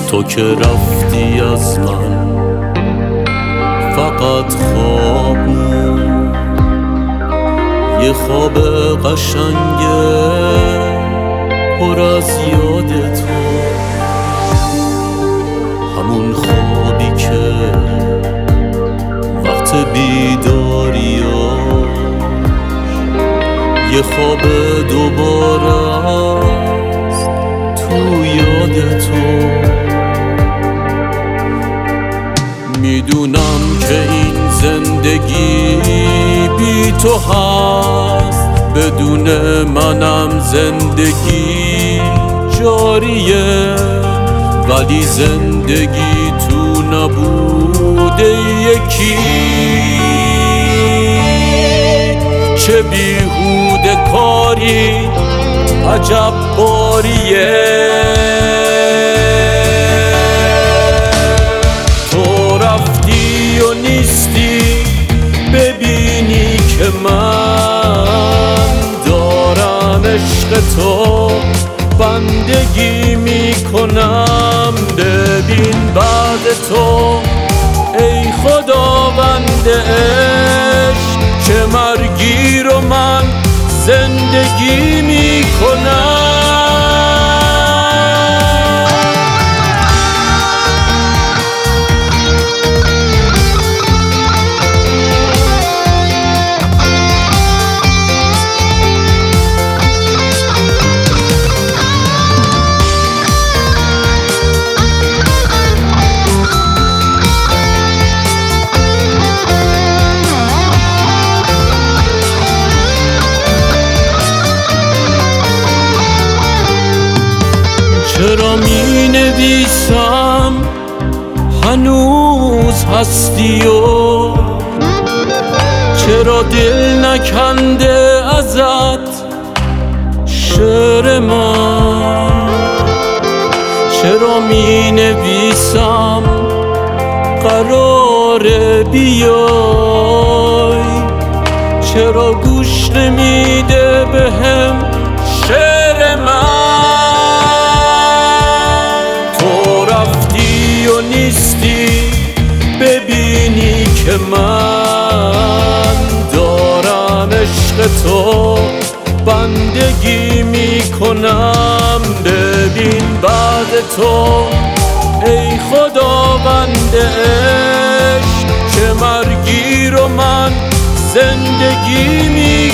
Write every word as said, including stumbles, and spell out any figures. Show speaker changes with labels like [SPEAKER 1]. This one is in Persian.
[SPEAKER 1] تو که رفتی از من فقط خواب موند، یه خواب قشنگه پر از یاد تو، همون خوابی که وقت بیداریاش یه خواب دوباره است تو یاد تو. میدونم که این زندگی بی تو هست، بدون منم زندگی جاریه، ولی زندگی تو نبوده یکی چه بیهوده کاری عجب باریه. تو رفتی و نیستی ببینی که من دارم عشق تو بندگی میکنم. ببین بعد تو ای خداوند عشق چه مرگی رو من زندگی میکنم. چرا می نویسم هنوز هستی و چرا دل نکنده ازت شعر من؟ چرا می نویسم قرار بیای؟ چرا گوش نمیده بهم شعر من؟ ببینی که من دارم عشق تو بندگی میکنم. ببین بعد تو ای خداوند عشق چه مرگی رو من زندگی میکنم.